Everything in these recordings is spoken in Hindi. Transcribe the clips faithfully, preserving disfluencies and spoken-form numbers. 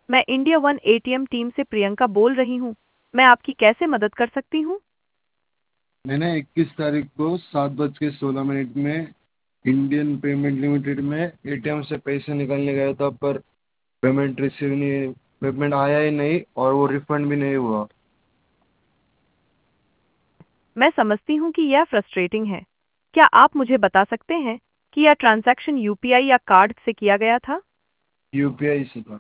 मैं इंडिया वन एटीएम टीम से प्रियंका बोल रही हूँ। मैं आपकी कैसे मदद कर सकती हूँ? मैंने इक्कीस तारीख को सात बज के सोलह मिनट में इंडियन पेमेंट लिमिटेड में एटीएम से पैसे निकालने गया था, पर पेमेंट रिसीव नहीं पेमेंट आया ही नहीं और वो रिफंड भी नहीं हुआ। मैं समझती हूँ कि यह फ्रस्ट्रेटिंग है। क्या आप मुझे बता सकते हैं कि यह ट्रांजैक्शन यूपीआई या कार्ड से किया गया था? यूपीआई से था।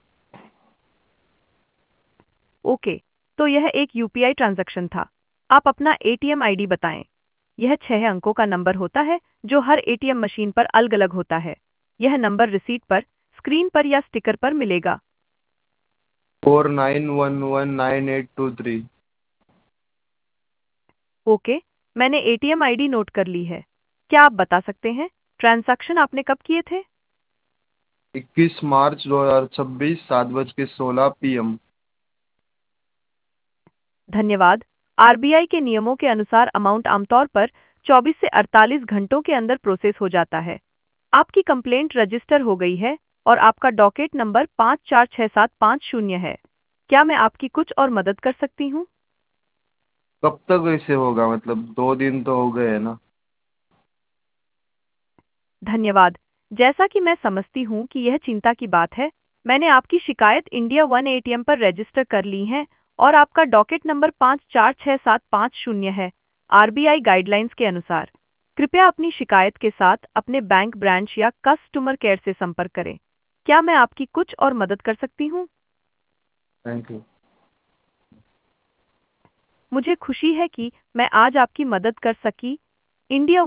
ओके, तो यह एक यूपीआई ट्रांजैक्शन था। आप अपना एटीएम आईडी बताएं। यह छह अंकों का नंबर होता है जो हर एटीएम मशीन पर अलग-अलग होता है। यह नंबर रिसीट पर, स्क्रीन पर या स्टिकर पर मिलेगा। Four nine one one nine eight two three. Okay, मैंने एटीएम आईडी नोट कर ली है। क्या आप बता सकते हैं ट्रांजैक्शन आपने कब किए थे? इक्कीस मार्च दो हजार छब्बीस सात बज के सोलह पी एम। धन्यवाद। आरबीआई के नियमों के अनुसार अमाउंट आमतौर पर चौबीस से अड़तालीस घंटों के अंदर प्रोसेस हो जाता है। आपकी कंप्लेंट रजिस्टर हो गई है और आपका डॉकेट नंबर पाँच चार छह सात पाँच शून्य है। क्या मैं आपकी कुछ और मदद कर सकती हूँ? कब तक ऐसे होगा? मतलब दो दिन तो हो गए हैं ना। धन्यवाद। जैसा कि मैं समझती हूँ कि यह चिंता की बात है, मैंने आपकी शिकायत इंडिया वन एटीएम पर रजिस्टर कर ली है और आपका डॉकेट नंबर पाँच चार छह सात पाँच शून्य है। आरबीआई गाइडलाइंस के अनुसार कृपया अपनी शिकायत के साथ अपने बैंक ब्रांच या कस्टमर केयर से संपर्क करें। क्या मैं आपकी कुछ और मदद कर सकती हूँ? Thank you. मुझे खुशी है कि मैं आज आपकी मदद कर सकी। इंडिया